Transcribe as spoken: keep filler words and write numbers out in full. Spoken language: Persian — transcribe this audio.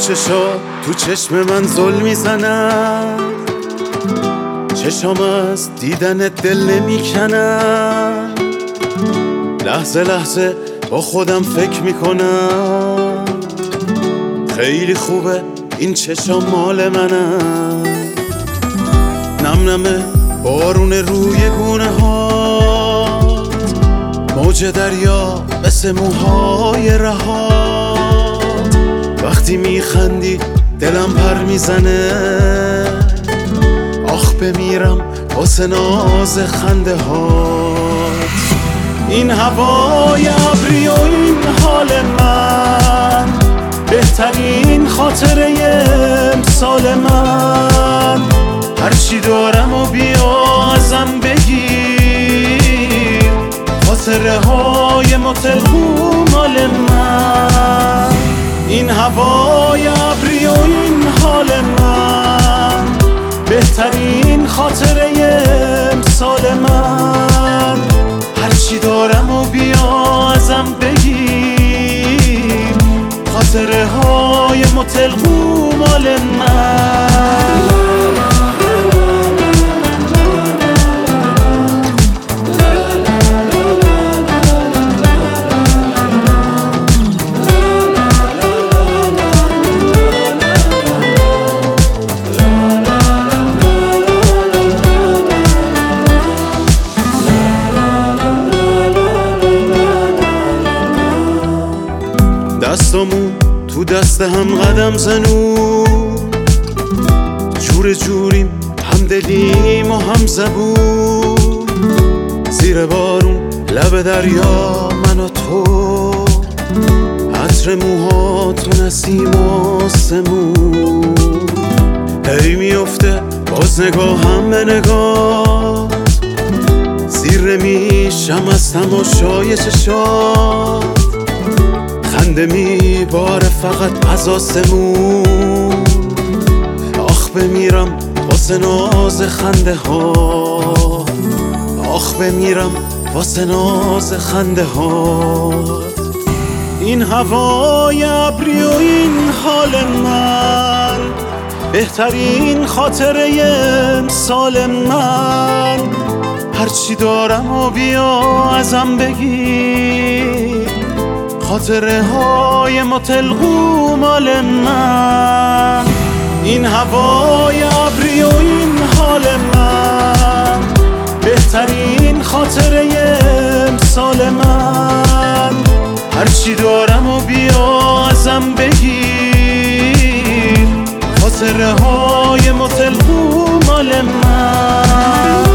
چشا تو چشم من زل میزنن، چشام از دیدن دل نمیکنن. لحظه لحظه با خودم فکر میکنم خیلی خوبه این چشام مال منن. نم نمه بارون روی گونه ها، موج دریا مثل موهای رها. وقتی میخندی دلم پر میزنه، آخ بمیرم واسه ناز خنده هات. این هوای ابری و این حال من، بهترین خاطره امسال من. هرچی دارم و بیا ازم بگیر، خاطره های متلقو مال من. این هوای ابری و این حال من، بهترین خاطره امسال من. هرچی دارم و بیا ازم بگیر، خاطره های متلقو مال من. دستامون تو دست هم قدم زنون، جور جوریم هم دلیم و هم زبون. زیر بارون لب دریا من و تو، عطر موهاتو نسیم آسمون. هی میفته باز نگاهم به نگاه، زیر میشم از تماشای چشات. خنده میباره فقط از آسمون، آخ بمیرم واسه ناز خنده ها. آخ بمیرم واسه ناز خنده ها. این هوای ابری و این حال من، بهترین خاطره امسال من. هرچی دارم و بیا ازم بگیر، خاطره های متلقو مال من. این هوای ابری و این حال من، بهترین خاطره امسال من. هرچی دارم و بیا ازم بگیر، خاطره های متلقو مال من.